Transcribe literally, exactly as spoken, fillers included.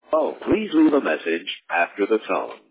Oh, please leave a message after the tone.